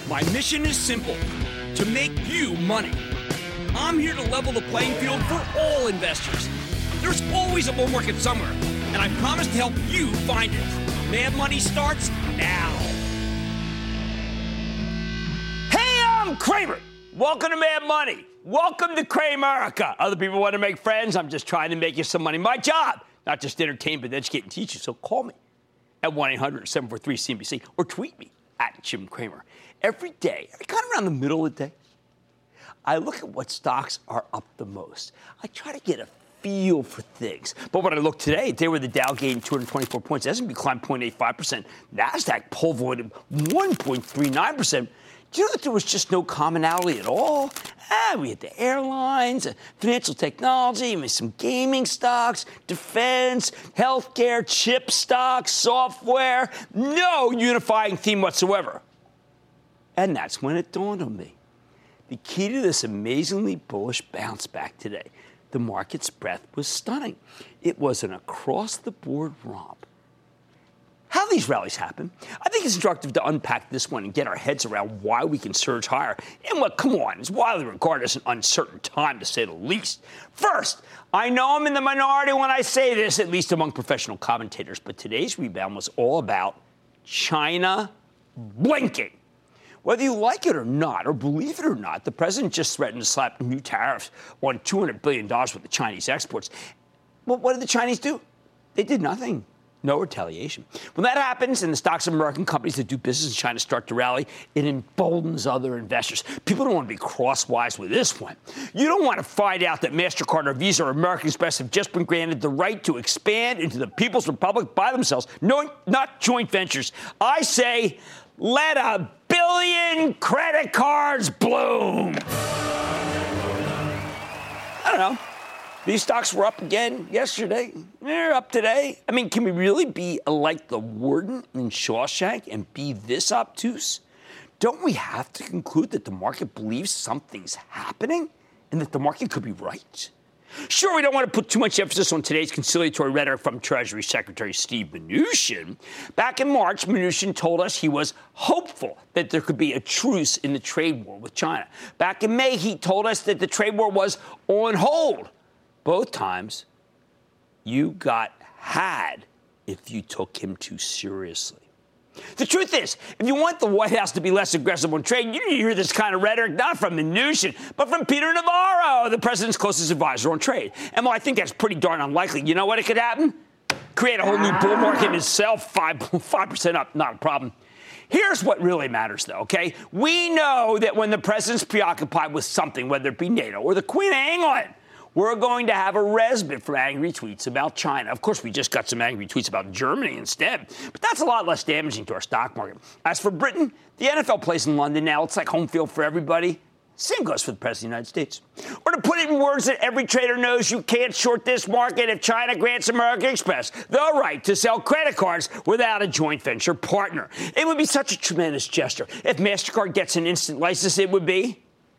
My mission is simple, to make you money. I'm here to level the playing field for all investors. There's always a bull market somewhere, and I promise to help you find it. Mad Money starts now. Hey, I'm Cramer. Welcome to Mad Money. Welcome to Cramerica. Other people want to make friends. I'm just trying to make you some money. My job, not just entertain, but educate and teach you. So call me at 1-800-743-CNBC or tweet me at Jim Cramer. Every day, kind of around the middle of the day, I look at what stocks are up the most. I try to get a feel for things. But when I look today, they were the Dow gained 224 points. S&P climbed 0.85%. NASDAQ pole voided 1.39%. Do you know that there was just no commonality at all? We had the airlines, financial technology, some gaming stocks, defense, healthcare, chip stocks, software. No unifying theme whatsoever. And that's when it dawned on me. The key to this amazingly bullish bounce back today, the market's breadth was stunning. It was an across-the-board romp. How these rallies happen, I think it's instructive to unpack this one and get our heads around why we can surge higher in what, come on, is widely regarded as an uncertain time, to say the least. First, I know I'm in the minority when I say this, at least among professional commentators, but today's rebound was all about China blinking. Whether you like it or not, or believe it or not, the president just threatened to slap new tariffs on $200 billion worth of Chinese exports. Well, what did the Chinese do? They did nothing. No retaliation. When that happens and the stocks of American companies that do business in China start to rally, it emboldens other investors. People don't want to be crosswise with this one. You don't want to find out that MasterCard or Visa or American Express have just been granted the right to expand into the People's Republic by themselves. No, not joint ventures. I say, let a billion credit cards bloom. I don't know. These stocks were up again yesterday. They're up today. I mean, can we really be like the warden in Shawshank and be this obtuse? Don't we have to conclude that the market believes something's happening and that the market could be right? Sure, we don't want to put too much emphasis on today's conciliatory rhetoric from Treasury Secretary Steve Mnuchin. Back in March, Mnuchin told us he was hopeful that there could be a truce in the trade war with China. Back in May, he told us that the trade war was on hold. Both times, you got had if you took him too seriously. The truth is, if you want the White House to be less aggressive on trade, you need to hear this kind of rhetoric not from Mnuchin, but from Peter Navarro, the president's closest advisor on trade. And while I think that's pretty darn unlikely, you know what it could happen? Create a whole new bull market in itself, 5% up, not a problem. Here's what really matters, though, okay? We know that when the president's preoccupied with something, whether it be NATO or the Queen of England, we're going to have a respite from angry tweets about China. Of course, we just got some angry tweets about Germany instead, but that's a lot less damaging to our stock market. As for Britain, the NFL plays in London now. It's like home field for everybody. Same goes for the President of the United States. Or to put it in words that every trader knows, you can't short this market if China grants American Express the right to sell credit cards without a joint venture partner. It would be such a tremendous gesture. If MasterCard gets an instant license, it would be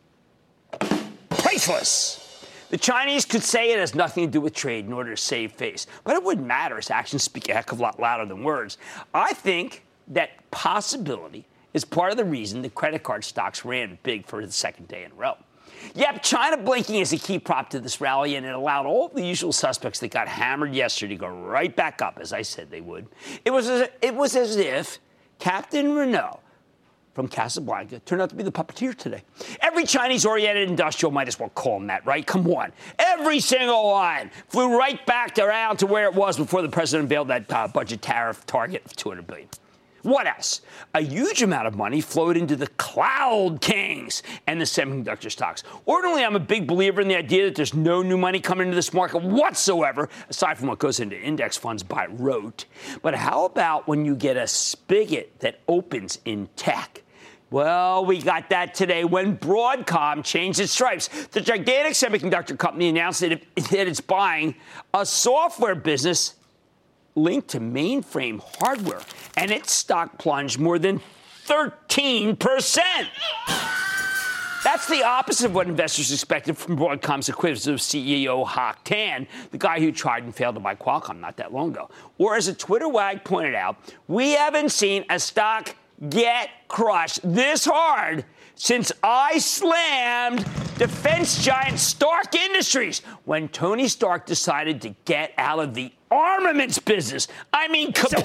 priceless. The Chinese could say it has nothing to do with trade in order to save face, but it wouldn't matter as actions speak a heck of a lot louder than words. I think that possibility is part of the reason the credit card stocks ran big for the second day in a row. Yep, China blinking is a key prop to this rally, and it allowed all the usual suspects that got hammered yesterday to go right back up, as I said they would. It was as if Captain Renault from Casablanca turned out to be the puppeteer today. Every Chinese-oriented industrial might as well call him that, right? Come on. Every single one flew right back around to where it was before the president unveiled that budget tariff target of $200 billion. What else? A huge amount of money flowed into the cloud kings and the semiconductor stocks. Ordinarily, I'm a big believer in the idea that there's no new money coming into this market whatsoever, aside from what goes into index funds by rote. But how about when you get a spigot that opens in tech? Well, we got that today when Broadcom changed its stripes. The gigantic semiconductor company announced that it's buying a software business linked to mainframe hardware, and its stock plunged more than 13%. That's the opposite of what investors expected from Broadcom's acquisitive CEO Hock Tan, the guy who tried and failed to buy Qualcomm not that long ago. Or as a Twitter wag pointed out, we haven't seen a stock get crushed this hard since I slammed defense giant Stark Industries when Tony Stark decided to get out of the armaments business. I mean, kapow!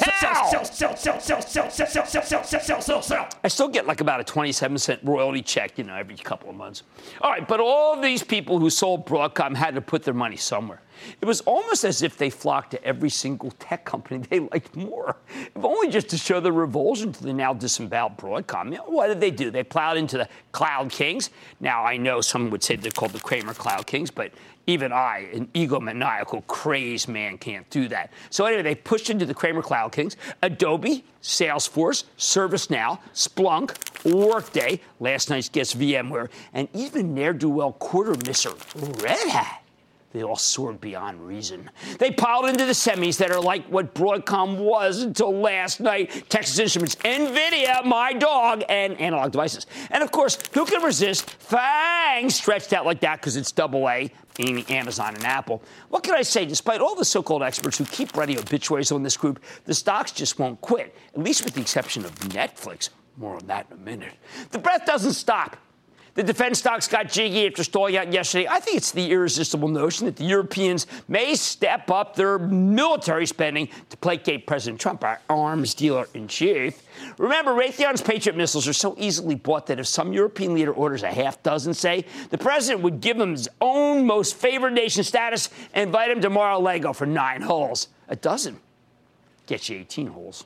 Sell. I still get like about a 27-cent royalty check, every couple of months. All right, but all of these people who sold Broadcom had to put their money somewhere. It was almost as if they flocked to every single tech company they liked more, if only just to show their revulsion to the now disemboweled Broadcom. What did they do? They plowed into the Cloud Kings. Now, I know some would say they're called the Kramer Cloud Kings, but even I, an egomaniacal, crazed man, can't do that. So anyway, they pushed into the Kramer Cloud Kings, Adobe, Salesforce, ServiceNow, Splunk, Workday, last night's guest VMware, and even ne'er-do-well quarter misser Red Hat. They all soared beyond reason. They piled into the semis that are like what Broadcom was until last night. Texas Instruments, NVIDIA, my dog, and Analog Devices. And, of course, who can resist FANG stretched out like that because it's AA, meaning Amazon and Apple? What can I say? Despite all the so-called experts who keep writing obituaries on this group, the stocks just won't quit, at least with the exception of Netflix. More on that in a minute. The breath doesn't stop. The defense stocks got jiggy after stalling out yesterday. I think it's the irresistible notion that the Europeans may step up their military spending to placate President Trump, our arms dealer-in-chief. Remember, Raytheon's Patriot missiles are so easily bought that if some European leader orders a half dozen, say, the president would give him his own most favored nation status and invite him to Mar-a-Lago for 9 holes. A dozen gets you 18 holes.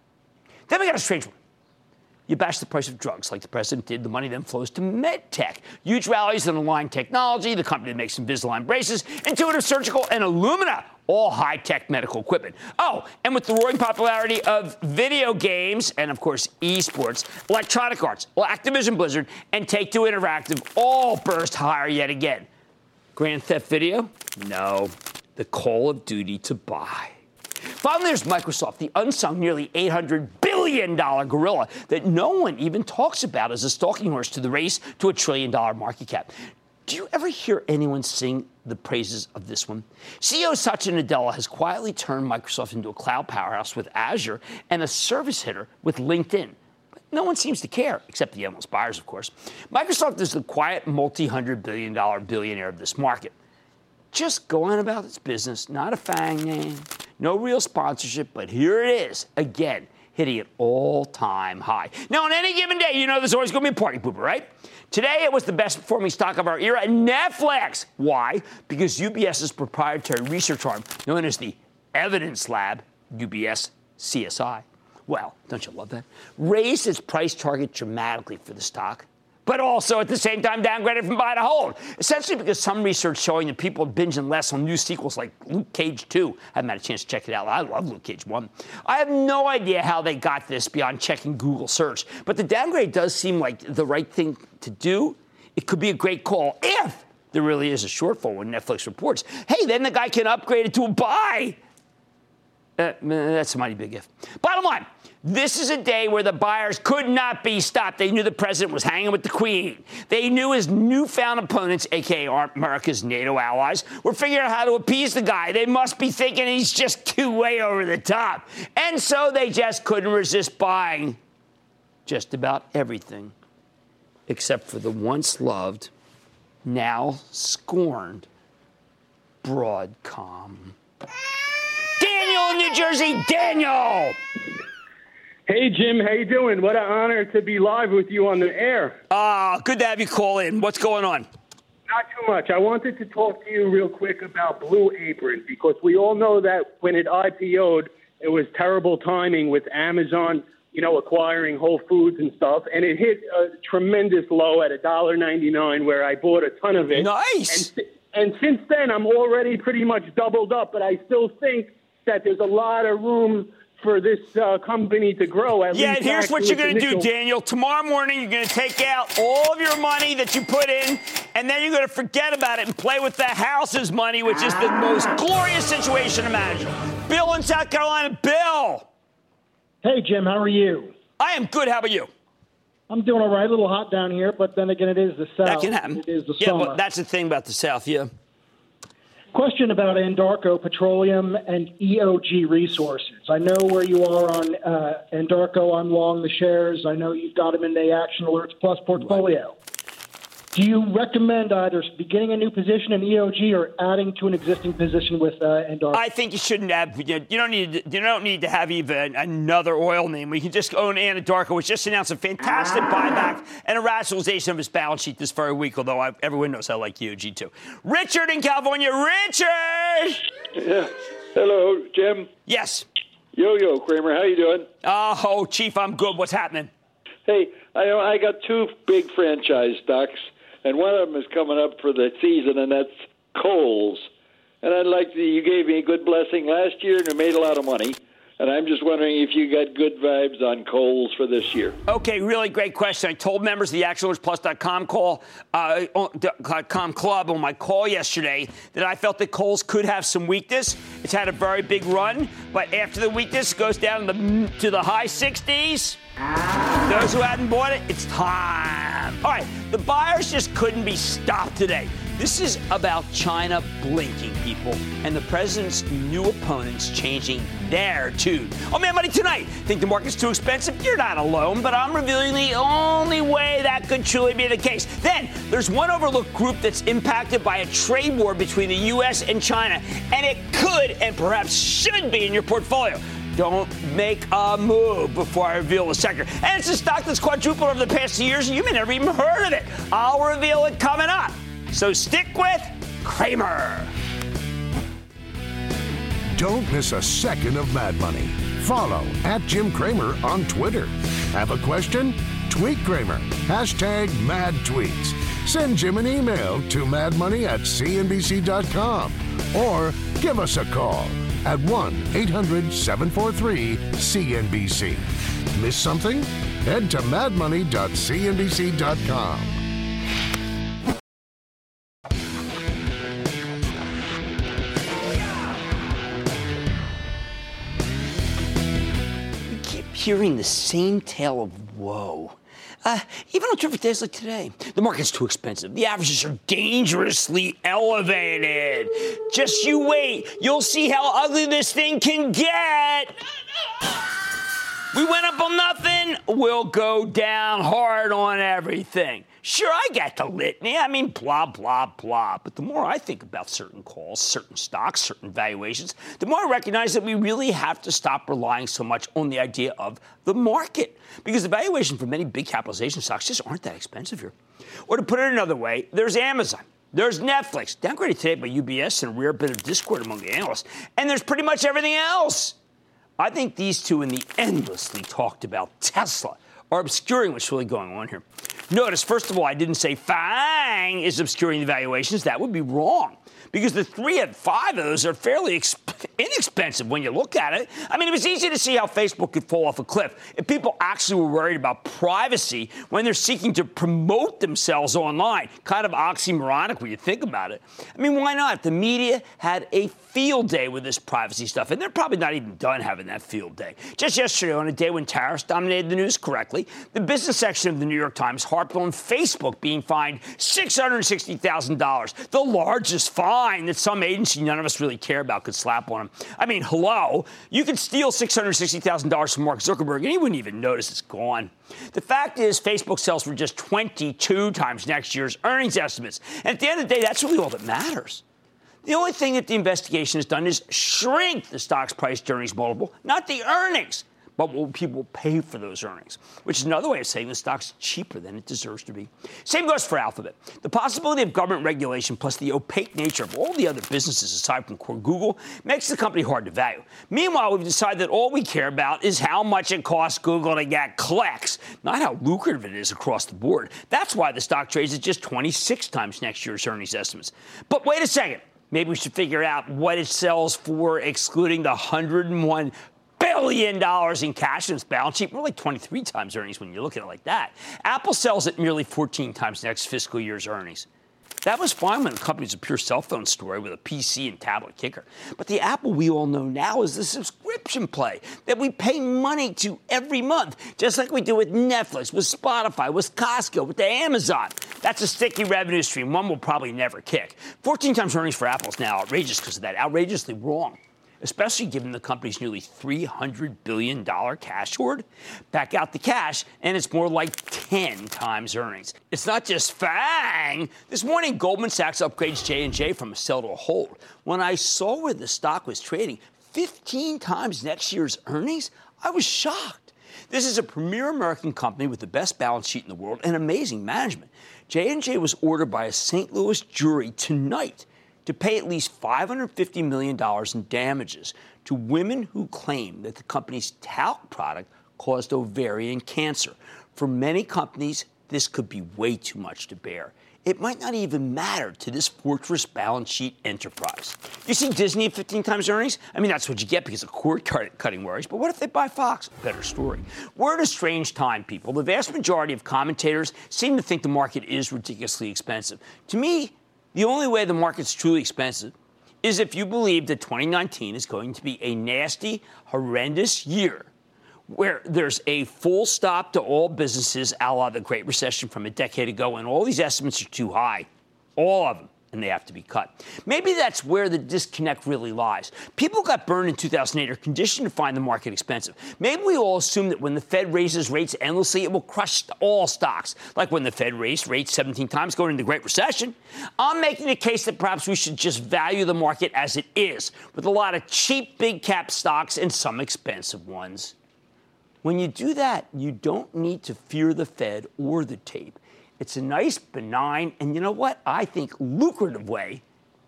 Then we got a strange one. You bash the price of drugs like the president did. The money then flows to MedTech. Huge rallies in Align Technology, the company that makes Invisalign braces, Intuitive Surgical, and Illumina, all high-tech medical equipment. Oh, and with the roaring popularity of video games and, of course, esports, Electronic Arts, Activision Blizzard, and Take-Two Interactive all burst higher yet again. Grand Theft Video? No. The Call of Duty to buy. Finally, there's Microsoft, the unsung nearly $800 billion gorilla that no one even talks about as a stalking horse to the race to $1 trillion market cap. Do you ever hear anyone sing the praises of this one? CEO Satya Nadella has quietly turned Microsoft into a cloud powerhouse with Azure and a service hitter with LinkedIn. But no one seems to care, except the endless buyers, of course. Microsoft is the quiet multi-hundred billion dollar billionaire of this market. Just going about its business, not a FANG name, no real sponsorship, but here it is, again, hitting an all-time high. Now, on any given day, there's always going to be a party pooper, right? Today, it was the best-performing stock of our era, Netflix. Why? Because UBS's proprietary research arm, known as the Evidence Lab, UBS CSI, well, don't you love that? Raised its price target dramatically for the stock, but also at the same time downgraded from buy to hold. Essentially because some research showing that people are binging less on new sequels like Luke Cage 2. I haven't had a chance to check it out. I love Luke Cage 1. I have no idea how they got this beyond checking Google search, but the downgrade does seem like the right thing to do. It could be a great call if there really is a shortfall when Netflix reports. Hey, then the guy can upgrade it to a buy. That's a mighty big if. Bottom line, this is a day where the buyers could not be stopped. They knew the president was hanging with the Queen. They knew his newfound opponents, a.k.a. America's NATO allies, were figuring out how to appease the guy. They must be thinking he's just too way over the top. And so they just couldn't resist buying just about everything, except for the once loved, now scorned Broadcom. Daniel in New Jersey. Daniel! Hey, Jim. How you doing? What an honor to be live with you on the air. Good to have you call in. What's going on? Not too much. I wanted to talk to you real quick about Blue Apron, because we all know that when it IPO'd, it was terrible timing with Amazon, acquiring Whole Foods and stuff. And it hit a tremendous low at $1.99, where I bought a ton of it. Nice. And since then, I'm already pretty much doubled up, but I still think that there's a lot of room for this company to grow. Yeah, and here's what you're going to do, Daniel. Tomorrow morning, you're going to take out all of your money that you put in, and then you're going to forget about it and play with the house's money, which is the most glorious situation imaginable. Bill in South Carolina. Bill. Hey, Jim. How are you? I am good. How about you? I'm doing all right. A little hot down here, but then again, it is the South. That can happen. It is the yeah, summer. but that's the thing about the South, yeah. Question about Anadarko Petroleum and EOG Resources. I know where you are on Anadarko. I'm long the shares. I know you've got them in the Action Alerts Plus portfolio. Do you recommend either beginning a new position in EOG or adding to an existing position with Anadarko? I think you shouldn't have. You don't need to have even another oil name. We can just own Anadarko, which just announced a fantastic buyback and a rationalization of its balance sheet this very week. Although everyone knows I like EOG too. Richard in California. Richard. Yeah. Hello, Jim. Yes. Yo, Cramer. How you doing? Oh, Chief, I'm good. What's happening? Hey, I got two big franchise stocks. And one of them is coming up for the season, and that's Kohl's. And you gave me a good blessing last year, and you made a lot of money. And I'm just wondering if you got good vibes on Kohl's for this year. Okay, really great question. I told members of the ActionAlertsPlus.com club on my call yesterday that I felt that Kohl's could have some weakness. It's had a very big run, but after the weakness goes down to the high 60s. Those who hadn't bought it, it's time. All right, the buyers just couldn't be stopped today. This is about China blinking, people, and the president's new opponents changing their tune. Oh, man, Money tonight. Think the market's too expensive? You're not alone, but I'm revealing the only way that could truly be the case. Then there's one overlooked group that's impacted by a trade war between the U.S. and China, and it could and perhaps should be in your portfolio. Don't make a move before I reveal the sector. And it's a stock that's quadrupled over the past 2 years, and you may never even heard of it. I'll reveal it coming up. So stick with Cramer. Don't miss a second of Mad Money. Follow @Jim Cramer on Twitter. Have a question? Tweet Cramer. #MadTweets. Send Jim an email to madmoney@cnbc.com or give us a call at 1-800-743-CNBC. Miss something? Head to madmoney.cnbc.com. We keep hearing the same tale of woe. Even on terrific days like today, the market's too expensive. The averages are dangerously elevated. Just you wait. You'll see how ugly this thing can get. We went up on nothing. We'll go down hard on everything. Sure, I got the litany. I mean, blah, blah, blah. But the more I think about certain calls, certain stocks, certain valuations, the more I recognize that we really have to stop relying so much on the idea of the market. Because the valuation for many big capitalization stocks just aren't that expensive here. Or to put it another way, there's Amazon. There's Netflix, downgraded today by UBS and a rare bit of discord among the analysts. And there's pretty much everything else. I think these two and the endlessly talked about Tesla are obscuring what's really going on here. Notice, first of all, I didn't say FANG is obscuring the valuations. That would be wrong. Because the 3 and 5 of those are fairly inexpensive when you look at it. I mean, it was easy to see how Facebook could fall off a cliff if people actually were worried about privacy when they're seeking to promote themselves online. Kind of oxymoronic when you think about it. I mean, why not? The media had a field day with this privacy stuff, and they're probably not even done having that field day. Just yesterday, on a day when tariffs dominated the news correctly, the business section of the New York Times harped on Facebook being fined $660,000, the largest fine that some agency none of us really care about could slap on him. I mean, hello, you could steal $660,000 from Mark Zuckerberg, and he wouldn't even notice it's gone. The fact is, Facebook sells for just 22 times next year's earnings estimates, and at the end of the day, that's really all that matters. The only thing that the investigation has done is shrink the stock's price to earnings multiple, not the earnings, but what people pay for those earnings, which is another way of saying the stock's cheaper than it deserves to be. Same goes for Alphabet. The possibility of government regulation plus the opaque nature of all the other businesses aside from core Google makes the company hard to value. Meanwhile, we've decided that all we care about is how much it costs Google to get clicks, not how lucrative it is across the board. That's why the stock trades at just 26 times next year's earnings estimates. But wait a second. Maybe we should figure out what it sells for, excluding the $101 billion in cash in its balance sheet. More like 23 times earnings when you look at it like that. Apple sells at nearly 14 times next fiscal year's earnings. That was fine when the company's a pure cell phone story with a PC and tablet kicker. But the Apple we all know now is the subscription play that we pay money to every month, just like we do with Netflix, with Spotify, with Costco, with the Amazon. That's a sticky revenue stream, one we'll probably never kick. 14 times earnings for Apple is now outrageous because of that. Outrageously wrong, especially given the company's nearly $300 billion cash hoard. Back out the cash, and it's more like 10 times earnings. It's not just FANG. This morning, Goldman Sachs upgrades J&J from a sell to a hold. When I saw where the stock was trading, 15 times next year's earnings, I was shocked. This is a premier American company with the best balance sheet in the world and amazing management. J&J was ordered by a St. Louis jury tonight to pay at least $550 million in damages to women who claim that the company's talc product caused ovarian cancer. For many companies, this could be way too much to bear. It might not even matter to this fortress balance sheet enterprise. You see Disney at 15 times earnings? I mean, that's what you get because of cord-cutting worries. But what if they buy Fox? Better story. We're at a strange time, people. The vast majority of commentators seem to think the market is ridiculously expensive. To me, the only way the market's truly expensive is if you believe that 2019 is going to be a nasty, horrendous year where there's a full stop to all businesses a la the Great Recession from a decade ago, and all these estimates are too high, all of them, and they have to be cut. Maybe that's where the disconnect really lies. People who got burned in 2008 are conditioned to find the market expensive. Maybe we all assume that when the Fed raises rates endlessly, it will crush all stocks, like when the Fed raised rates 17 times going into the Great Recession. I'm making the case that perhaps we should just value the market as it is, with a lot of cheap big cap stocks and some expensive ones. When you do that, you don't need to fear the Fed or the tape. It's a nice, benign, and you know what? I think lucrative way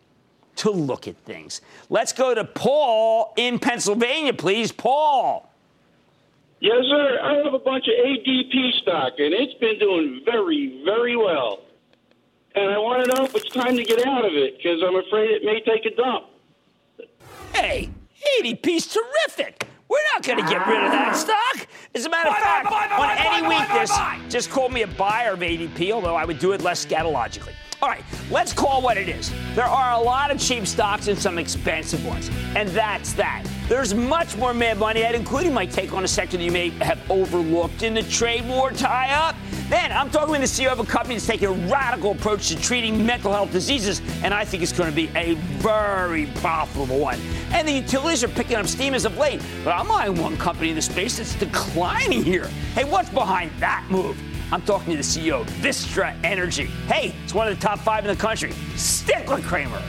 to look at things. Let's go to Paul in Pennsylvania, please. Paul. Yes, sir. I have a bunch of ADP stock, and it's been doing very, very well. And I want to know if it's time to get out of it, because I'm afraid it may take a dump. Hey, ADP's terrific. We're not going to get rid of that stock. As a matter of fact, on any weakness, just call me a buyer of ADP, although I would do it less scatologically. All right, let's call what it is. There are a lot of cheap stocks and some expensive ones, and that's that. There's much more Mad Money ahead, including my take on a sector that you may have overlooked in the trade war tie-up. Then I'm talking with the CEO of a company that's taking a radical approach to treating mental health diseases, and I think it's going to be a very profitable one. And the utilities are picking up steam as of late, but I'm eyeing one company in the space that's declining here. Hey, what's behind that move? I'm talking to the CEO of Vistra Energy. Hey, it's one of the top 5 in the country. Stick with Cramer.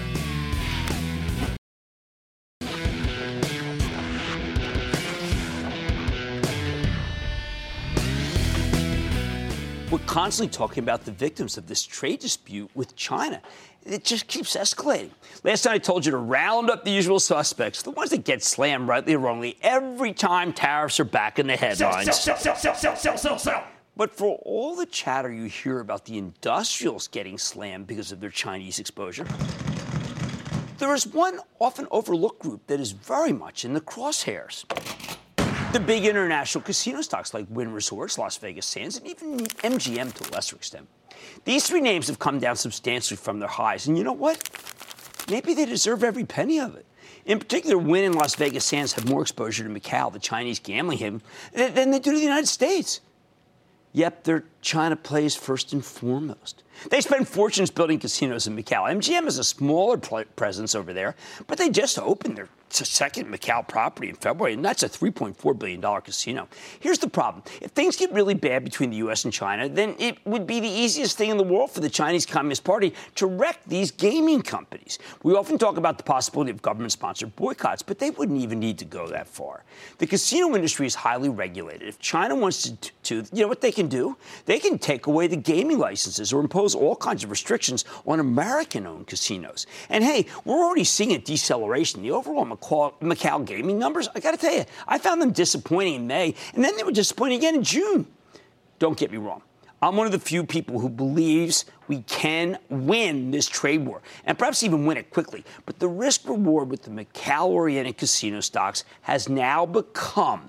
We're constantly talking about the victims of this trade dispute with China. It just keeps escalating. Last time I told you to round up the usual suspects, the ones that get slammed rightly or wrongly every time tariffs are back in the headlines. Sell. But for all the chatter you hear about the industrials getting slammed because of their Chinese exposure, there is one often overlooked group that is very much in the crosshairs. The big international casino stocks like Wynn Resorts, Las Vegas Sands, and even MGM to a lesser extent. These 3 names have come down substantially from their highs, and you know what? Maybe they deserve every penny of it. In particular, Wynn and Las Vegas Sands have more exposure to Macau, the Chinese gambling haven, than they do to the United States. Yep, their China plays first and foremost. They spend fortunes building casinos in Macau. MGM has a smaller presence over there, but they just opened their second Macau property in February, and that's a $3.4 billion casino. Here's the problem. If things get really bad between the U.S. and China, then it would be the easiest thing in the world for the Chinese Communist Party to wreck these gaming companies. We often talk about the possibility of government-sponsored boycotts, but they wouldn't even need to go that far. The casino industry is highly regulated. If China wants to, you know what they can do? They can take away the gaming licenses or impose all kinds of restrictions on American-owned casinos. And hey, we're already seeing a deceleration. The overall Macau gaming numbers, I got to tell you, I found them disappointing in May, and then they were disappointing again in June. Don't get me wrong. I'm one of the few people who believes we can win this trade war, and perhaps even win it quickly. But the risk-reward with the Macau-oriented casino stocks has now become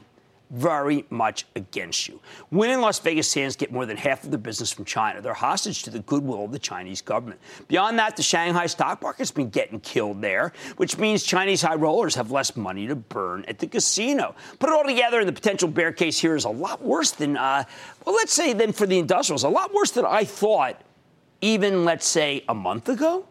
very much against you. Wynn and Las Vegas Sands get more than half of their business from China. They're hostage to the goodwill of the Chinese government. Beyond that, the Shanghai stock market's been getting killed there, which means Chinese high rollers have less money to burn at the casino. Put it all together, and the potential bear case here is a lot worse than, let's say, than for the industrials, a lot worse than I thought even, let's say, a month ago.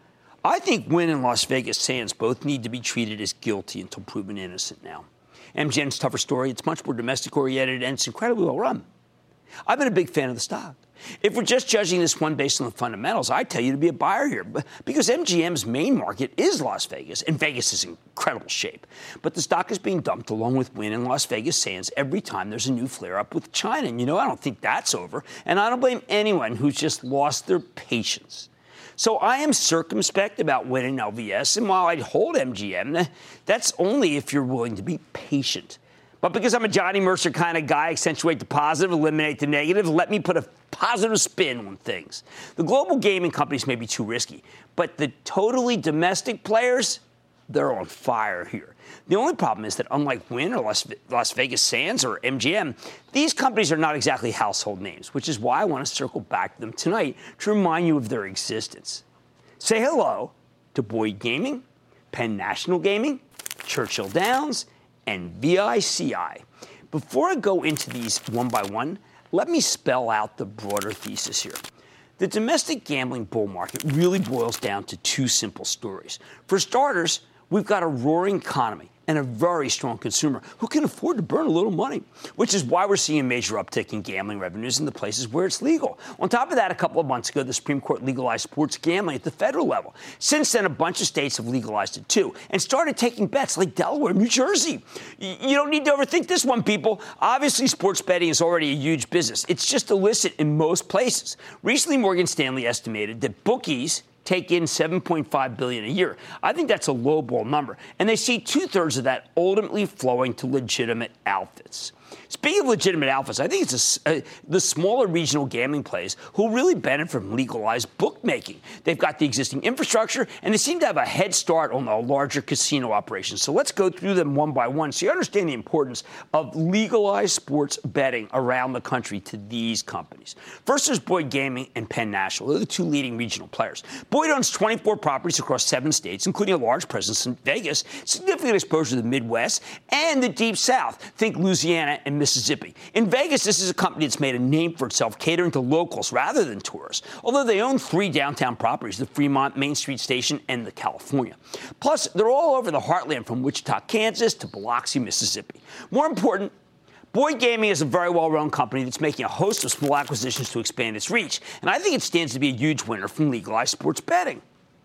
I think Wynn and Las Vegas Sands both need to be treated as guilty until proven innocent now. MGM's tougher story. It's much more domestic-oriented, and it's incredibly well-run. I've been a big fan of the stock. If we're just judging this one based on the fundamentals, I'd tell you to be a buyer here, because MGM's main market is Las Vegas, and Vegas is in incredible shape. But the stock is being dumped along with Wynn and Las Vegas Sands every time there's a new flare-up with China. And, I don't think that's over, and I don't blame anyone who's just lost their patience. So I am circumspect about Wynn and LVS, and while I'd hold MGM, that's only if you're willing to be patient. But because I'm a Johnny Mercer kind of guy, accentuate the positive, eliminate the negative, let me put a positive spin on things. The global gaming companies may be too risky, but the totally domestic players, they're on fire here. The only problem is that unlike Wynn or Las Vegas Sands or MGM, these companies are not exactly household names, which is why I want to circle back to them tonight to remind you of their existence. Say hello to Boyd Gaming, Penn National Gaming, Churchill Downs, and VICI. Before I go into these one by one, let me spell out the broader thesis here. The domestic gambling bull market really boils down to two simple stories. For starters, we've got a roaring economy and a very strong consumer who can afford to burn a little money, which is why we're seeing a major uptick in gambling revenues in the places where it's legal. On top of that, a couple of months ago, the Supreme Court legalized sports gambling at the federal level. Since then, a bunch of states have legalized it too and started taking bets like Delaware and New Jersey. You don't need to overthink this one, people. Obviously, sports betting is already a huge business. It's just illicit in most places. Recently, Morgan Stanley estimated that bookies take in $7.5 billion a year. I think that's a lowball number, and they see 2/3 of that ultimately flowing to legitimate outfits. Speaking of legitimate outfits, I think it's the smaller regional gambling plays who really benefit from legalized bookmaking. They've got the existing infrastructure, and they seem to have a head start on the larger casino operations. So let's go through them one by one so you understand the importance of legalized sports betting around the country to these companies. First, there's Boyd Gaming and Penn National. They're the two leading regional players. Boyd owns 24 properties across 7 states, including a large presence in Vegas, significant exposure to the Midwest and the Deep South. Think Louisiana and Mississippi. In Vegas, this is a company that's made a name for itself catering to locals rather than tourists, although they own 3 downtown properties, the Fremont, Main Street Station, and the California. Plus, they're all over the heartland from Wichita, Kansas to Biloxi, Mississippi. More important, Boyd Gaming is a very well-run company that's making a host of small acquisitions to expand its reach, and I think it stands to be a huge winner from legalized sports betting.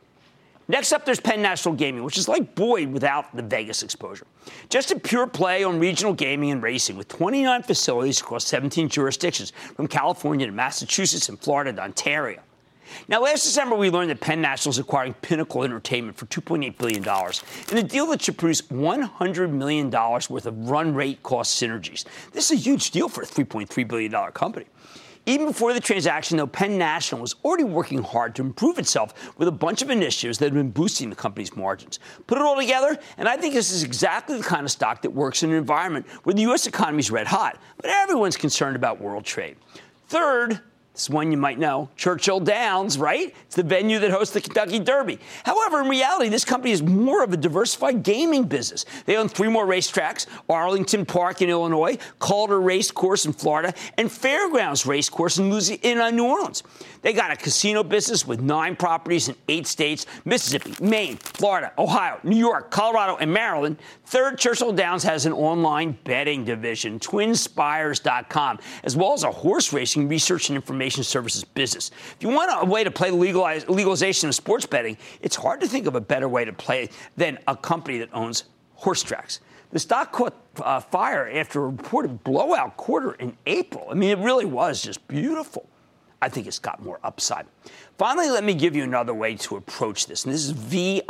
Next up, there's Penn National Gaming, which is like Boyd without the Vegas exposure. Just a pure play on regional gaming and racing with 29 facilities across 17 jurisdictions, from California to Massachusetts and Florida to Ontario. Now, last December, we learned that Penn National is acquiring Pinnacle Entertainment for $2.8 billion in a deal that should produce $100 million worth of run rate cost synergies. This is a huge deal for a $3.3 billion company. Even before the transaction, though, Penn National was already working hard to improve itself with a bunch of initiatives that have been boosting the company's margins. Put it all together, and I think this is exactly the kind of stock that works in an environment where the U.S. economy is red hot, but everyone's concerned about world trade. Third, this is one you might know, Churchill Downs, right? It's the venue that hosts the Kentucky Derby. However, in reality, this company is more of a diversified gaming business. They own 3 more racetracks, Arlington Park in Illinois, Calder Race Course in Florida, and Fairgrounds Race Course in New Orleans. They got a casino business with 9 properties in 8 states, Mississippi, Maine, Florida, Ohio, New York, Colorado, and Maryland. Third, Churchill Downs has an online betting division, twinspires.com, as well as a horse racing research and information services business. If you want a way to play legalization of sports betting, it's hard to think of a better way to play than a company that owns horse tracks. The stock caught fire after a reported blowout quarter in April. I mean, it really was just beautiful. I think it's got more upside. Finally, let me give you another way to approach this, and this is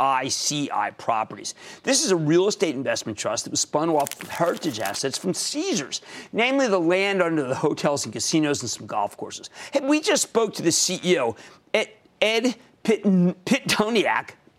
VICI Properties. This is a real estate investment trust that was spun off heritage assets from Caesars, namely the land under the hotels and casinos and some golf courses. Hey, we just spoke to the CEO, Ed Pitoniak,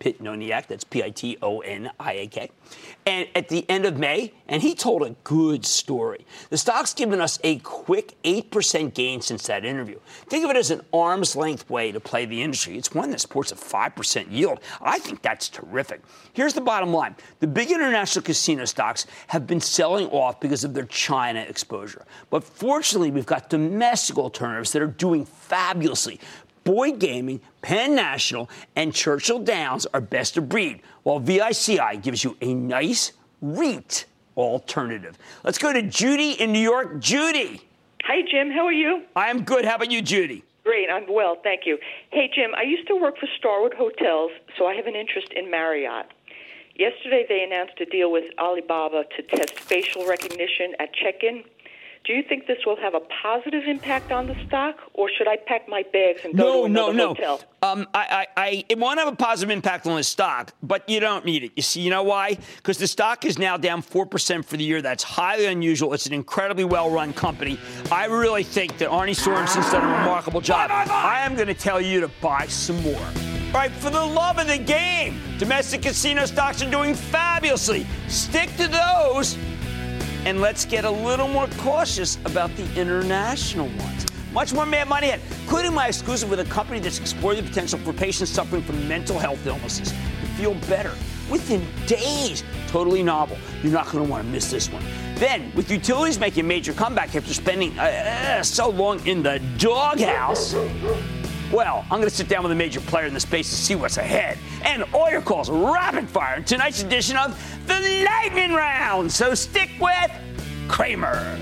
Pitoniak. That's Pitoniak. And at the end of May, and he told a good story. The stock's given us a quick 8% gain since that interview. Think of it as an arm's length way to play the industry. It's one that supports a 5% yield. I think that's terrific. Here's the bottom line. The big international casino stocks have been selling off because of their China exposure. But fortunately, we've got domestic alternatives that are doing fabulously. Boyd Gaming, Penn National, and Churchill Downs are best of breed, while VICI gives you a nice REIT alternative. Let's go to Judy in New York. Judy. Hi, Jim. How are you? I am good. How about you, Judy? Great. I'm well. Thank you. Hey, Jim, I used to work for Starwood Hotels, so I have an interest in Marriott. Yesterday, they announced a deal with Alibaba to test facial recognition at check-in. Do you think this will have a positive impact on the stock, or should I pack my bags and go to another hotel? It won't have a positive impact on the stock, but you don't need it. You know why? Because the stock is now down 4% for the year. That's highly unusual. It's an incredibly well-run company. I really think that Arnie Sorensen's done a remarkable job. I am going to tell you to buy some more. All right, for the love of the game, domestic casino stocks are doing fabulously. Stick to those. And let's get a little more cautious about the international ones. Much more Mad Money ahead, including my exclusive with a company that's exploring the potential for patients suffering from mental health illnesses to feel better within days. Totally novel. You're not going to want to miss this one. Then, with utilities making a major comeback after spending so long in the doghouse, well, I'm going to sit down with a major player in the space to see what's ahead. And all your calls rapid fire in tonight's edition of the Lightning Round. So stick with Cramer.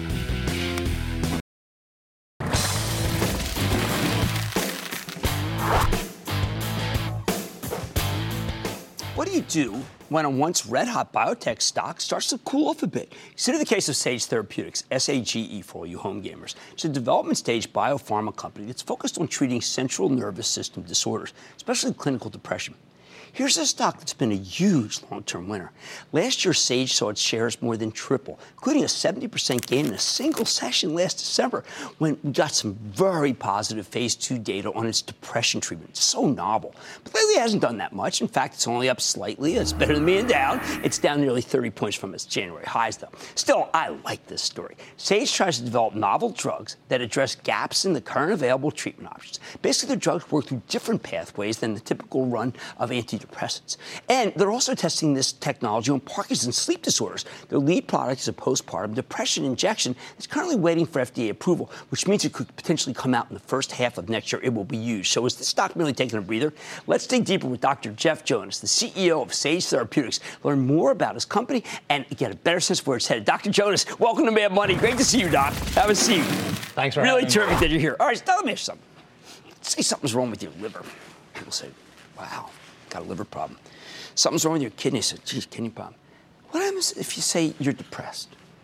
What do you do when a once red-hot biotech stock starts to cool off a bit? Consider the case of Sage Therapeutics, SAGE for all you home gamers. It's a development-stage biopharma company that's focused on treating central nervous system disorders, especially clinical depression. Here's a stock that's been a huge long-term winner. Last year, Sage saw its shares more than triple, including a 70% gain in a single session last December when we got some very positive phase 2 data on its depression treatment. It's so novel. But lately, it hasn't done that much. In fact, it's only up slightly. It's better than being down. It's down nearly 30 points from its January highs, though. Still, I like this story. Sage tries to develop novel drugs that address gaps in the current available treatment options. Basically, their drugs work through different pathways than the typical run of antidepressants. And they're also testing this technology on Parkinson's sleep disorders. Their lead product is a postpartum depression injection that's currently waiting for FDA approval, which means it could potentially come out in the first half of next year. It will be used. So is the stock really taking a breather? Let's dig deeper with Dr. Jeff Jonas, the CEO of Sage Therapeutics, learn more about his company and get a better sense of where it's headed. Dr. Jonas, welcome to Mad Money. Great to see you, Doc. Have a seat. Thanks for really having me. terrific that you're here. All right, now let me ask you something. Say something's wrong with your liver. People say, wow, got a liver problem. Something's wrong with your kidney. So, geez, kidney problem. What happens if you say you're depressed?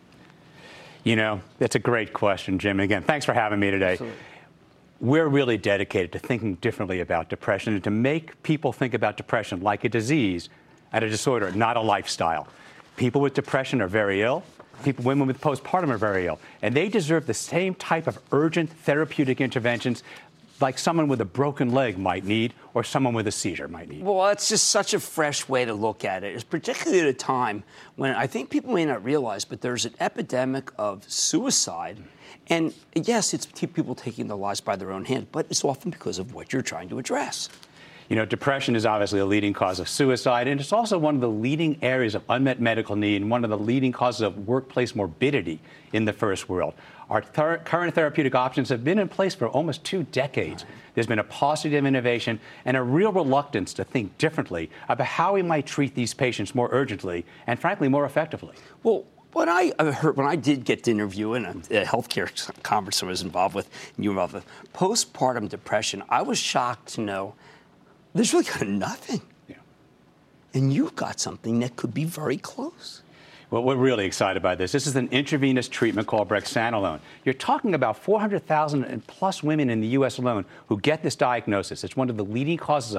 You know, that's a great question, Jim. Again, thanks for having me today. Absolutely. We're really dedicated to thinking differently about depression and to make people think about depression like a disease and a disorder, not a lifestyle. People with depression are very ill. Women with postpartum are very ill. And they deserve the same type of urgent therapeutic interventions like someone with a broken leg might need or someone with a seizure might need. Well, it's just such a fresh way to look at it. It's particularly at a time when I think people may not realize, but there's an epidemic of suicide. And yes, it's people taking their lives by their own hand, but it's often because of what you're trying to address. You know, depression is obviously a leading cause of suicide, and it's also one of the leading areas of unmet medical need and one of the leading causes of workplace morbidity in the first world. Our current therapeutic options have been in place for almost 2 decades. There's been a paucity of innovation and a real reluctance to think differently about how we might treat these patients more urgently and, frankly, more effectively. Well, what I heard when I did get to interview in a healthcare conference I was involved with, and you were involved with, postpartum depression, I was shocked to know there's really kind of nothing. Yeah. And you've got something that could be very close. Well, we're really excited by this. This is an intravenous treatment called brexanolone. You're talking about 400,000 and plus women in the U.S. alone who get this diagnosis. It's one of the leading causes of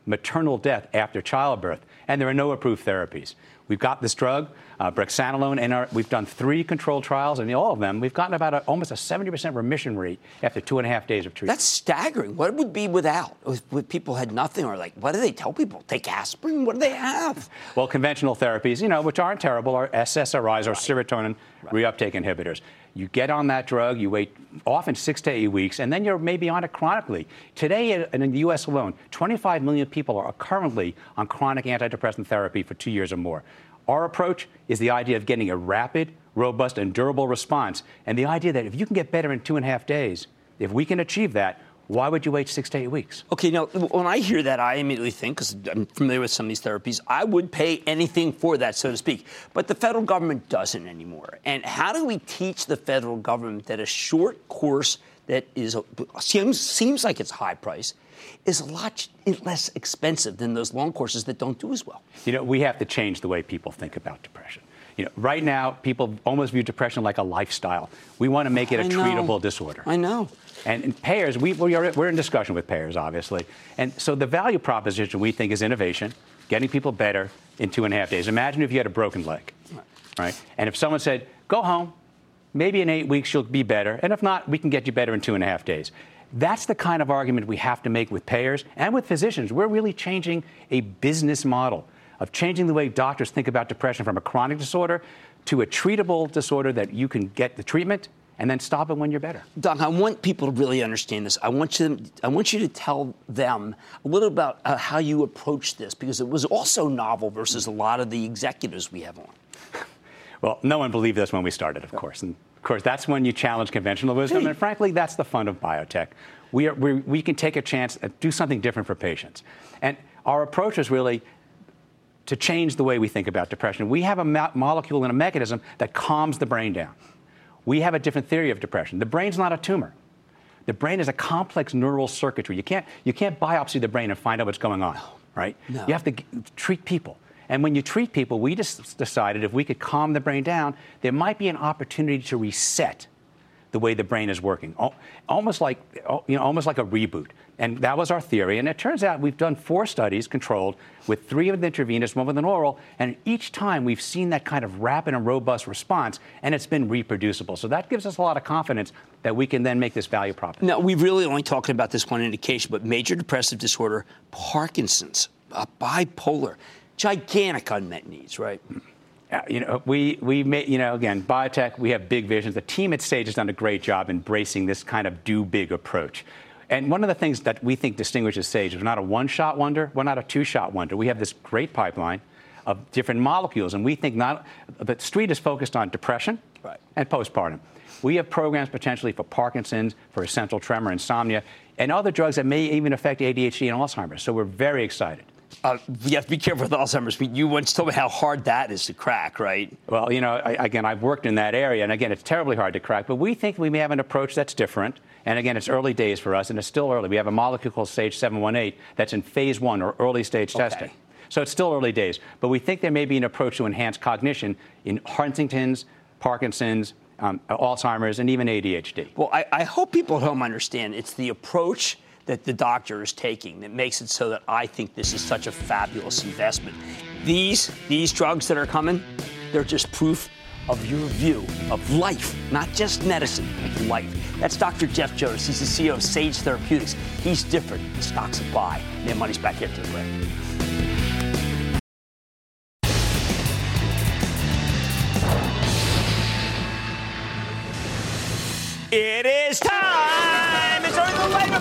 maternal death after childbirth, and there are no approved therapies. We've got this drug, brexanolone, and we've done 3 controlled trials, and in all of them, we've gotten about almost a 70% remission rate after 2.5 days of treatment. That's staggering. What would be without? If people had nothing, or like, what do they tell people? Take aspirin? What do they have? Well, conventional therapies, which aren't terrible, are SSRIs or serotonin reuptake inhibitors. You get on that drug, you wait often 6 to 8 weeks, and then you're maybe on it chronically. Today, in the U.S. alone, 25 million people are currently on chronic antidepressant therapy for 2 years or more. Our approach is the idea of getting a rapid, robust, and durable response, and the idea that if you can get better in 2.5 days, if we can achieve that, why would you wait 6 to 8 weeks? Okay, now, when I hear that, I immediately think, because I'm familiar with some of these therapies, I would pay anything for that, so to speak. But the federal government doesn't anymore. And how do we teach the federal government that a short course that seems like it's high price is a lot less expensive than those long courses that don't do as well? We have to change the way people think about depression. Right now, people almost view depression like a lifestyle. We want to make it a treatable disorder. I know. And payers, we're in discussion with payers, obviously. And so the value proposition, we think, is innovation, getting people better in 2.5 days. Imagine if you had a broken leg, right? And if someone said, go home, maybe in 8 weeks you'll be better, and if not, we can get you better in 2.5 days. That's the kind of argument we have to make with payers and with physicians. We're really changing a business model of changing the way doctors think about depression from a chronic disorder to a treatable disorder that you can get the treatment and then stop it when you're better. Doc, I want people to really understand this. I want you to tell them a little about how you approach this, because it was also novel versus a lot of the executives we have on. Well, no one believed this when we started, of course. And, of course, that's when you challenge conventional wisdom. And, frankly, that's the fun of biotech. We can take a chance and do something different for patients. And our approach is really to change the way we think about depression. We have a molecule and a mechanism that calms the brain down. We have a different theory of depression. The brain's not a tumor. The brain is a complex neural circuitry. You can't biopsy the brain and find out what's going on, right? No. You have to treat people. And when you treat people, we just decided if we could calm the brain down, there might be an opportunity to reset the way the brain is working, almost like a reboot. And that was our theory. And it turns out we've done 4 studies controlled with 3 with intravenous, 1 with an oral. And each time we've seen that kind of rapid and robust response, and it's been reproducible. So that gives us a lot of confidence that we can then make this value proposition. Now, we've really only talking about this one indication, but major depressive disorder, Parkinson's, bipolar, gigantic unmet needs, right? We made, again, biotech, we have big visions. The team at Sage has done a great job embracing this kind of do big approach. And one of the things that we think distinguishes Sage is we're not a one-shot wonder, we're not a two-shot wonder. We have this great pipeline of different molecules, and we think the street is focused on depression and postpartum. We have programs potentially for Parkinson's, for essential tremor, insomnia, and other drugs that may even affect ADHD and Alzheimer's. So we're very excited. You have to be careful with Alzheimer's. You once told me how hard that is to crack, right? Well, I've worked in that area, and again, it's terribly hard to crack. But we think we may have an approach that's different. And again, it's early days for us, and it's still early. We have a molecule called SAGE-718 that's in phase 1 or early stage testing. So it's still early days. But we think there may be an approach to enhance cognition in Huntington's, Parkinson's, Alzheimer's, and even ADHD. Well, I hope people at home understand it's the approach that the doctor is taking that makes it so that I think this is such a fabulous investment. These drugs that are coming, they're just proof of your view of life, not just medicine, but life. That's Dr. Jeff Jonas. He's the CEO of Sage Therapeutics. He's different. The stock's a buy. Their money's back here to the break. It is time! It's early the light.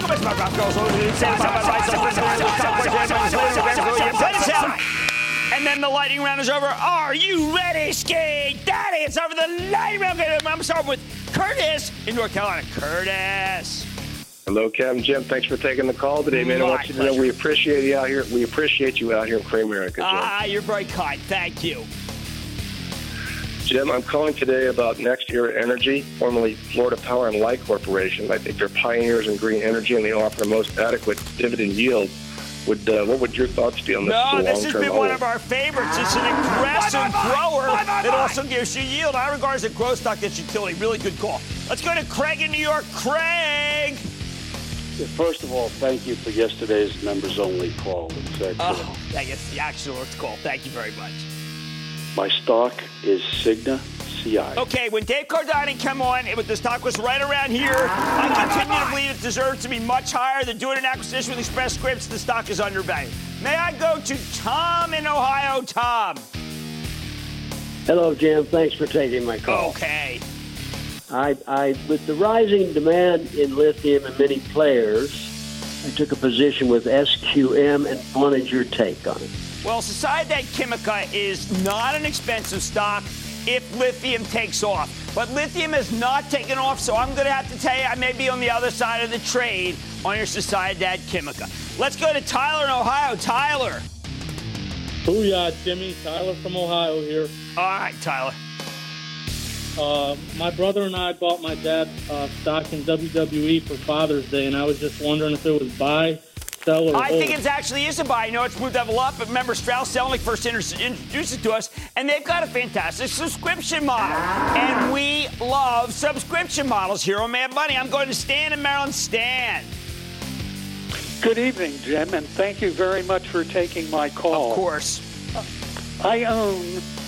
And then the lightning round is over. Are you ready, Skate Daddy? It's over the lightning round. I'm starting with Curtis in North Carolina. Curtis. Hello, Kevin, Jim. Thanks for taking the call today, man. I want you to know we appreciate you out here. We appreciate you out here in Cramerica, Jim. You're very kind. Thank you. Jim, I'm calling today about Next Era Energy, formerly Florida Power and Light Corporation. I think they're pioneers in green energy, and they offer the most adequate dividend yield. What would your thoughts be on this? No, this has been one of our favorites. It's an aggressive grower that also gives you yield. I regard it as a growth stock that's utility. Really good call. Let's go to Craig in New York. Craig. First of all, thank you for yesterday's members-only call. Oh, I guess the Action Alerts call. Thank you very much. My stock is Cigna CI. Okay, when Dave Cardani came on, the stock was right around here. I continue to believe it deserves to be much higher. They're doing an acquisition with Express Scripts. The stock is undervalued. May I go to Tom in Ohio? Tom. Hello, Jim. Thanks for taking my call. Okay. I with the rising demand in lithium and many players, I took a position with SQM and wanted your take on it. Well, Sociedad Química is not an expensive stock if lithium takes off. But lithium has not taken off, so I'm going to have to tell you I may be on the other side of the trade on your Sociedad Química. Let's go to Tyler in Ohio. Tyler. Booyah, Jimmy. Tyler from Ohio here. All right, Tyler. My brother and I bought my dad's stock in WWE for Father's Day, and I was just wondering if it was buy, sell, or hold. I think it actually is a buy. I know it's moved up a lot, but remember, Strauss Zelnick first introduced it to us, and they've got a fantastic subscription model. And we love subscription models here on Mad Money. I'm going to Stan in Maryland. Stan. Good evening, Jim, and thank you very much for taking my call. Of course. I own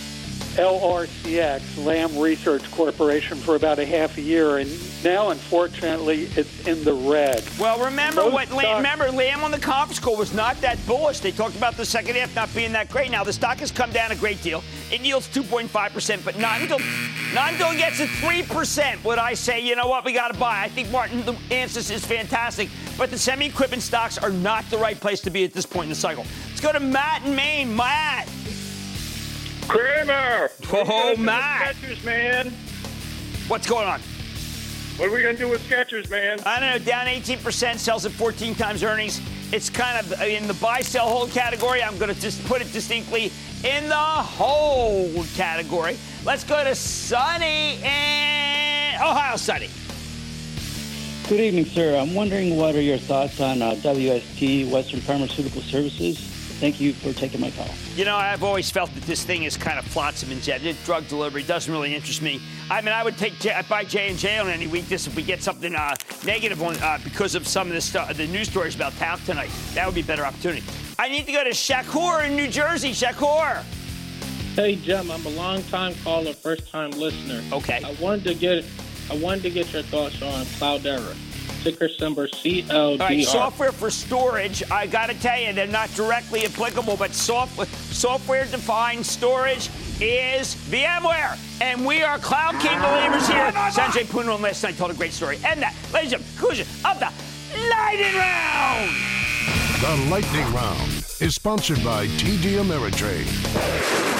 LRCX, Lamb Research Corporation, for about a half a year, and now, unfortunately, it's in the red. Well, remember Lamb on the conference call was not that bullish. They talked about the second half not being that great. Now, the stock has come down a great deal. It yields 2.5%, but not until it gets to 3% would I say, you know what, we got to buy. I think Martin Ansys is fantastic, but the semi-equipment stocks are not the right place to be at this point in the cycle. Let's go to Matt in Maine. Matt. Kramer! Oh, Matt! Skechers, man. What's going on? What are we going to do with Skechers, man? I don't know. Down 18%, sells at 14 times earnings. It's kind of in the buy, sell, hold category. I'm going to just put it distinctly in the hold category. Let's go to Sonny in Ohio. Sonny. Good evening, sir. I'm wondering what are your thoughts on WST, Western Pharmaceutical Services? Thank you for taking my call. You know, I've always felt that this thing is kind of flotsam and jetsam. Drug delivery doesn't really interest me. I mean, I would buy J&J on any weakness if we get something negative on because of some of this stuff, the news stories about TAF tonight. That would be a better opportunity. I need to go to Shakur in New Jersey. Shakur. Hey, Jim. I'm a long-time caller, first-time listener. Okay. I wanted to get your thoughts on Cloudera. Ticker symbol CLDR. All right, software for storage. I got to tell you, they're not directly applicable, but software-defined storage is VMware. And we are Cloud King believers here. Sanjay Poonen last night told a great story. And that, ladies and gentlemen, conclusion of the Lightning Round. The Lightning Round is sponsored by TD Ameritrade.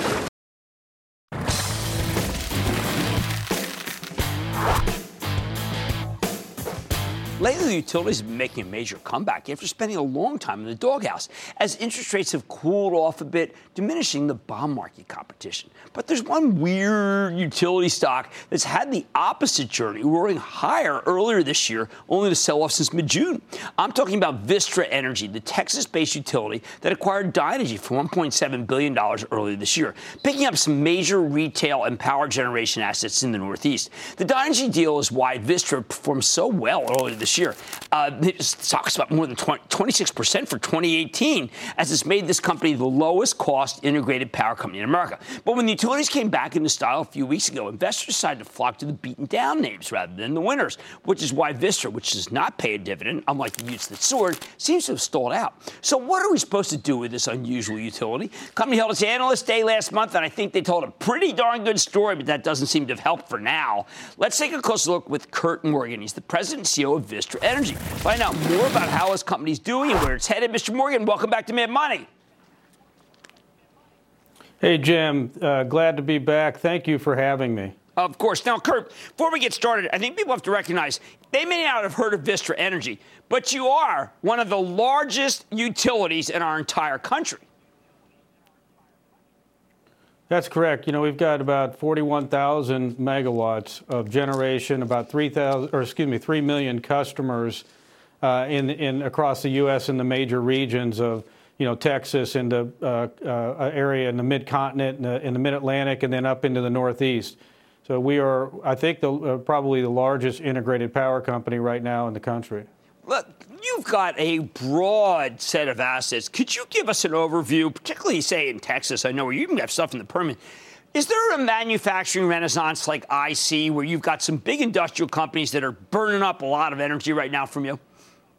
Lately, the utilities have been making a major comeback after spending a long time in the doghouse, as interest rates have cooled off a bit, diminishing the bond market competition. But there's one weird utility stock that's had the opposite journey, roaring higher earlier this year, only to sell off since mid-June. I'm talking about Vistra Energy, the Texas-based utility that acquired Dynegy for $1.7 billion earlier this year, picking up some major retail and power generation assets in the Northeast. The Dynegy deal is why Vistra performed so well earlier this year. The stock's up more than 26% for 2018, as it's made this company the lowest cost integrated power company in America. But when the utilities came back into style a few weeks ago, investors decided to flock to the beaten down names rather than the winners, which is why Vistra, which does not pay a dividend, unlike the Utes that soared, seems to have stalled out. So what are we supposed to do with this unusual utility? Company held its analyst day last month, and I think they told a pretty darn good story, but that doesn't seem to have helped for now. Let's take a closer look with Kurt Morgan. He's the president and CEO of Vistra Energy. Find out more about how his company's doing and where it's headed. Mr. Morgan, welcome back to Mad Money. Hey, Jim. Glad to be back. Thank you for having me. Of course. Now, Kurt, before we get started, I think people have to recognize they may not have heard of Vistra Energy, but you are one of the largest utilities in our entire country. That's correct. You know, we've got about 41,000 megawatts of generation, about 3 million customers across the U.S. in the major regions of, Texas and the area in the mid-continent, in the mid-Atlantic, and then up into the Northeast. So we are, I think, probably the largest integrated power company right now in the country. Look, you've got a broad set of assets. Could you give us an overview, particularly, say, in Texas? I know where you even have stuff in the Permian. Is there a manufacturing renaissance like I see where you've got some big industrial companies that are burning up a lot of energy right now from you?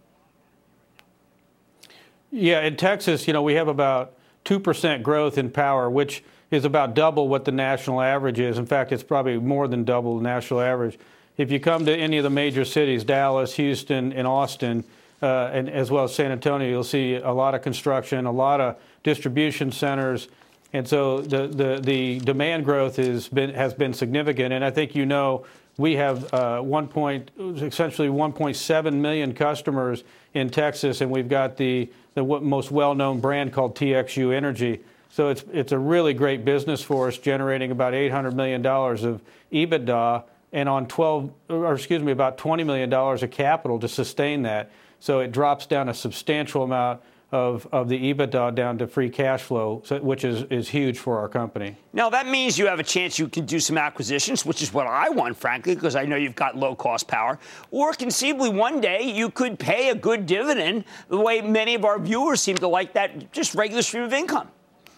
Yeah, in Texas, we have about 2% growth in power, which is about double what the national average is. In fact, it's probably more than double the national average. If you come to any of the major cities, Dallas, Houston, and Austin, and as well as San Antonio, you'll see a lot of construction, a lot of distribution centers, and so the demand growth has been significant. And I think we have essentially 1.7 million customers in Texas, and we've got the most well-known brand called TXU Energy. So it's a really great business for us, generating about $800 million of EBITDA and on about $20 million of capital to sustain that. So it drops down a substantial amount of the EBITDA down to free cash flow, which is huge for our company. Now, that means you have a chance you can do some acquisitions, which is what I want, frankly, because I know you've got low-cost power. Or conceivably, one day, you could pay a good dividend the way many of our viewers seem to like that just regular stream of income.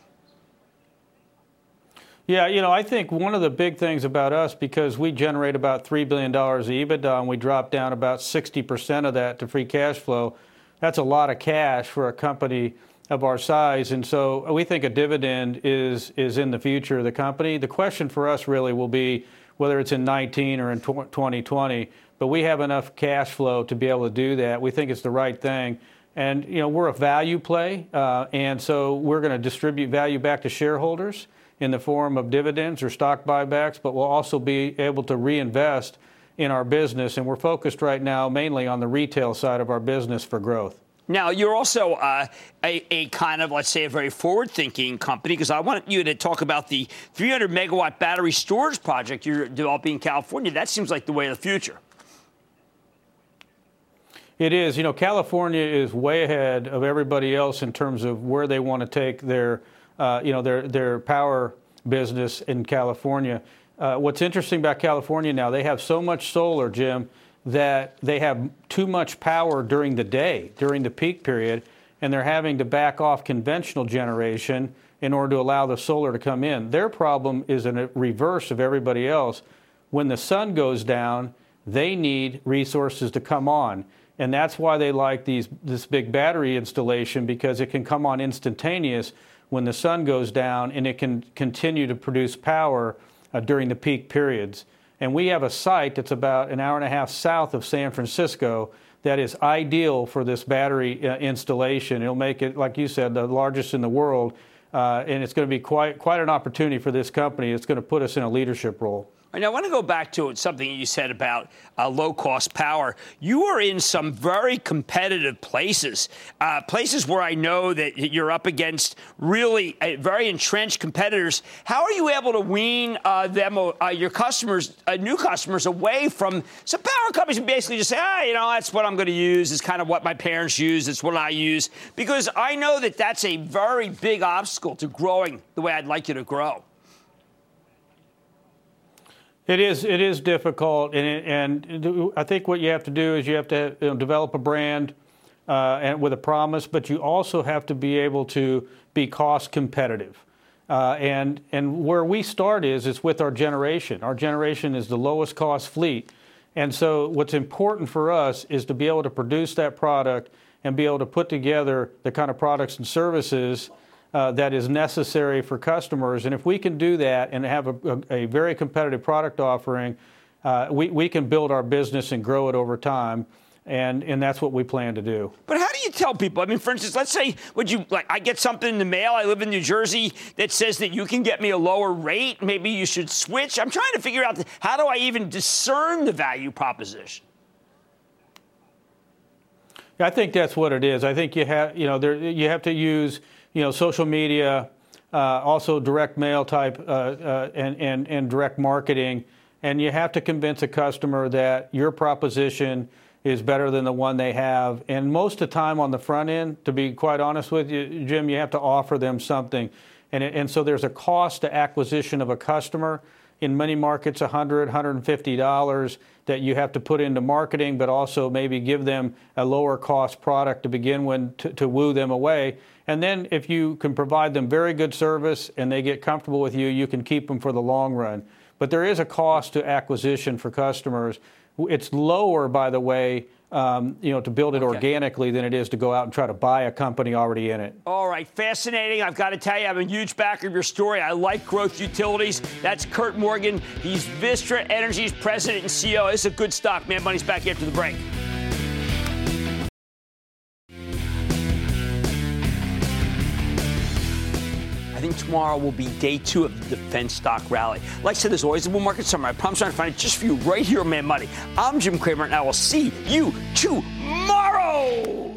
Yeah, I think one of the big things about us, because we generate about $3 billion of EBITDA and we drop down about 60% of that to free cash flow, that's a lot of cash for a company of our size. And so we think a dividend is in the future of the company. The question for us really will be whether it's in 19 or in 2020. But we have enough cash flow to be able to do that. We think it's the right thing. And, we're a value play. And so we're going to distribute value back to shareholders in the form of dividends or stock buybacks, but we'll also be able to reinvest in our business. And we're focused right now mainly on the retail side of our business for growth. Now, you're also a kind of, let's say, a very forward-thinking company, because I want you to talk about the 300-megawatt battery storage project you're developing in California. That seems like the way of the future. It is. California is way ahead of everybody else in terms of where they want to take their power business in California. What's interesting about California now, they have so much solar, Jim, that they have too much power during the day, during the peak period, and they're having to back off conventional generation in order to allow the solar to come in. Their problem is in a reverse of everybody else. When the sun goes down, they need resources to come on. And that's why they like this big battery installation, because it can come on instantaneous when the sun goes down, and it can continue to produce power during the peak periods. And we have a site that's about an hour and a half south of San Francisco that is ideal for this battery installation. It'll make it, like you said, the largest in the world, and it's going to be quite an opportunity for this company. It's going to put us in a leadership role. And I want to go back to something you said about low-cost power. You are in some very competitive places, places where I know that you're up against really very entrenched competitors. How are you able to wean your customers, new customers, away from some power companies who basically just say, that's what I'm going to use. It's kind of what my parents use. It's what I use. Because I know that that's a very big obstacle to growing the way I'd like you to grow. It is difficult, and I think what you have to do is you have to develop a brand and with a promise, but you also have to be able to be cost competitive. And where we start is with our generation. Our generation is the lowest cost fleet, and so what's important for us is to be able to produce that product and be able to put together the kind of products and services that is necessary for customers. And if we can do that and have a very competitive product offering, we can build our business and grow it over time. And that's what we plan to do. But how do you tell people? I mean, for instance, let's say, I get something in the mail. I live in New Jersey that says that you can get me a lower rate. Maybe you should switch. I'm trying to figure out how do I even discern the value proposition? I think that's what it is. I think you have to use social media, also direct mail type, and direct marketing, and you have to convince a customer that your proposition is better than the one they have. And most of the time on the front end, to be quite honest with you, Jim, you have to offer them something, and so there's a cost to acquisition of a customer, in many markets $100, $150 that you have to put into marketing, but also maybe give them a lower cost product to begin with to woo them away. And then if you can provide them very good service and they get comfortable with you, you can keep them for the long run. But there is a cost to acquisition for customers. It's lower, by the way, to build it organically than it is to go out and try to buy a company already in it. All right, fascinating. I've got to tell you, I'm a huge backer of your story. I like growth utilities. That's Curt Morgan. He's Vistra Energy's president and CEO. It's a good stock. Mad Money's back after the break. I think tomorrow will be day 2 of the defense stock rally. Like I said, there's always a bull market somewhere. I promise I'm going to find it just for you right here on Mad Money. I'm Jim Cramer, and I will see you tomorrow.